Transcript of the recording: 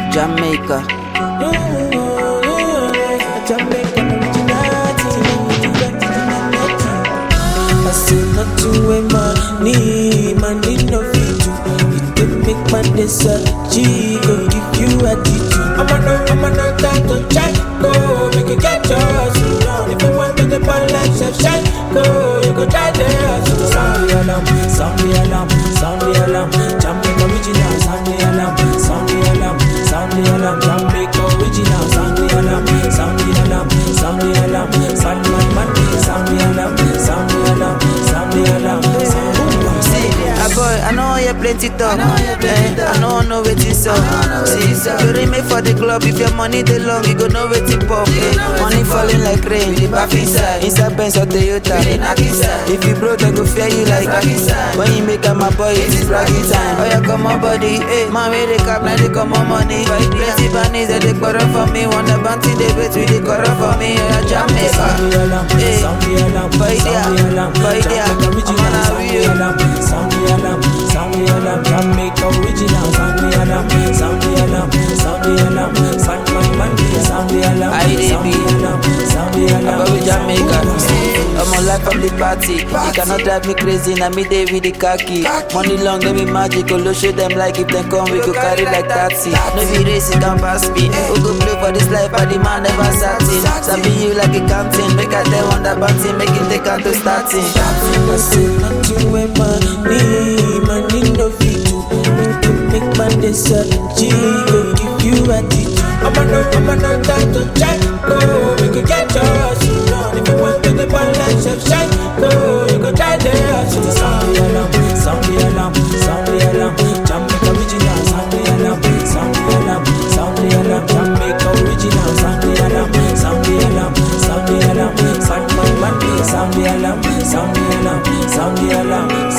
Jamaica. I say not to money no fit to. It dey make my days G go give you attitude. I'm a no time to check, go make you get yours. If you want to the ball like chef shine, go you go try there. So sound the alarm, sound the alarm, sound the alarm. Jamaica original, sound the alarm, sound the alarm, sound the alarm. Jamaica original, sound the alarm, sound the alarm, sound the alarm. Sound man, sound the alarm, sound the alarm, sound the alarm. Boy, I know you plenty talk. I know waiting so. See, you remain for the club. If your money dey long, you go know waiting pop. Money falling like rain, the back inside Benz or Toyota. If you broke, I go fear you like when you make up my boy, it's bragging time. Oh yeah, come on body, man with the cap, now they come on money. Plenty bunnies that they quarrel for me. Want the bounty, they wait with the quarrel for me. Oh yeah, Jamaica. Sound the alarm, sound the alarm, sound the alarm, sound the alarm, Jamaica original, sound the alarm, sound the alarm, sound the alarm, sound man, sound the alarm, sound the alarm, sound the alarm. About Jamaica, I'm on life from the party. You cannot drive me crazy, now me day with the khaki. Money long, let me magic, go show them like if they come, we go carry like taxi. No be race, you can pass me. Who go play for this life, but the man never satin. Sabi you like a canteen, make a tell on that bounty, make it take out to starting. I say not to money no fit to. It to make my days G go give you attitude. I'm a no time to check, go we can get yours. If you want to the ball like chef shine, go you go try there. So sound the alarm, sound the alarm, sound the alarm. Jamaica original, sound the alarm, sound the alarm, sound the alarm. Jamaica original, sound the alarm, sound the alarm, sound the alarm. Sound man, sound the alarm, sound the alarm, sound the alarm.